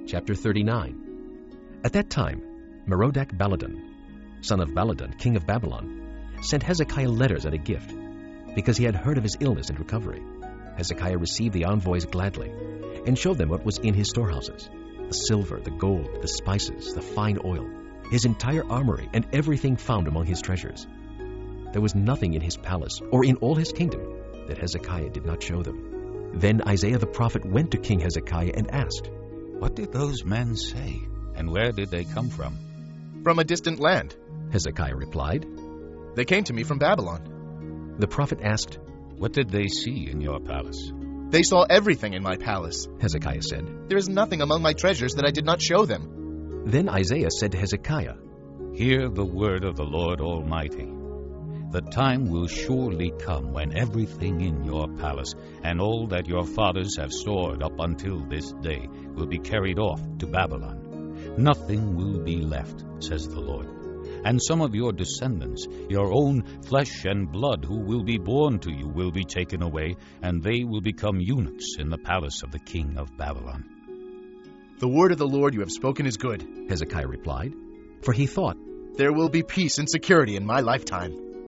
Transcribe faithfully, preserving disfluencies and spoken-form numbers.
Chapter thirty-nine. At that time, Merodach-Baladan, son of Baladan, king of Babylon, sent Hezekiah letters and a gift, because he had heard of his illness and recovery. Hezekiah received the envoys gladly, and showed them what was in his storehouses, the silver, the gold, the spices, the fine oil, his entire armory, and everything found among his treasures. There was nothing in his palace or in all his kingdom that Hezekiah did not show them. Then Isaiah the prophet went to King Hezekiah and asked, "What did those men say, and where did they come from?" "From a distant land," Hezekiah replied. "They came to me from Babylon." The prophet asked, "What did they see in your palace?" "They saw everything in my palace," Hezekiah said. "There is nothing among my treasures that I did not show them." Then Isaiah said to Hezekiah, "Hear the word of the Lord Almighty. The time will surely come when everything in your palace and all that your fathers have stored up until this day will be carried off to Babylon. Nothing will be left, says the Lord. And some of your descendants, your own flesh and blood, who will be born to you, will be taken away, and they will become eunuchs in the palace of the king of Babylon." "The word of the Lord you have spoken is good," Hezekiah replied, for he thought, "There will be peace and security in my lifetime."